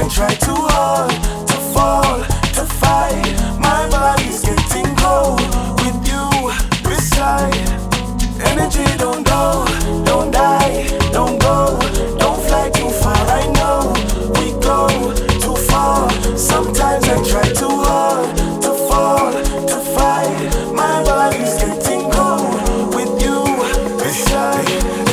I try too hard to fall, to fight. My body's getting cold with you beside. Energy don't go, don't die, don't go, don't fly too far. I know we go too far. Sometimes I try too hard to fall, to fight. My body's getting cold with you beside.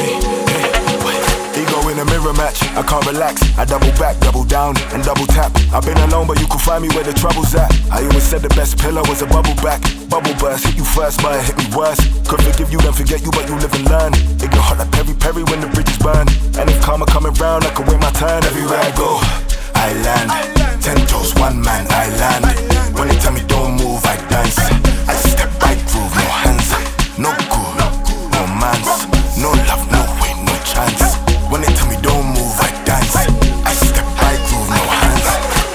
Ego in a mirror match, I can't relax. I double back, double down, and double tap. I've been alone, but you can find me where the trouble's at. I always said the best pillow was a bubble back. Bubble burst, hit you first, but it hit me worse. Could forgive you, then forget you, but you live and learn. It get hot like Perry Perry when the bridges burn. And if karma coming round, I can wait my turn. Everywhere I go, I land. 10 toes, one man, I land. When they tell me don't move, I dance. I step, I groove, no hands. No good, no mans. No love, no way, no chance. When they tell me don't move, I dance. I step, I groove, no hands.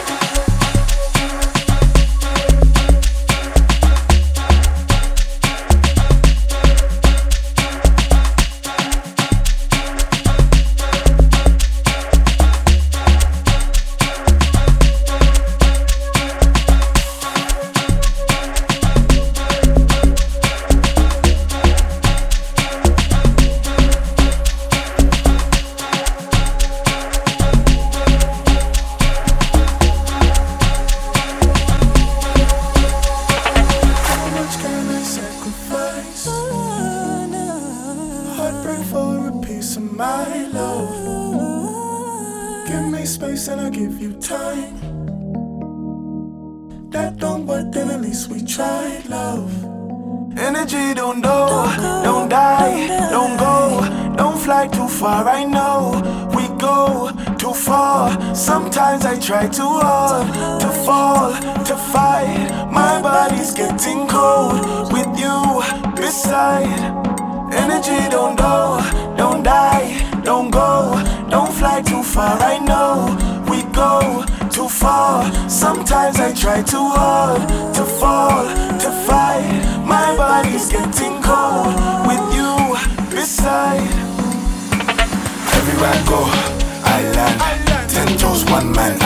Heartbreak for a piece of my love. Give me space and I'll give you time. That don't work, then at least we tried, love. Energy don't go, don't die, don't go, don't fly too far. I know we go too far. Sometimes I try too hard to fall, to fight. My body's getting cold with you beside. Energy don't go, don't die, don't go, don't fly too far. I know we go too far. Sometimes I try too hard to fall, to fight. My body's getting cold with you beside. Everywhere I go, I land. 10 toes, one man,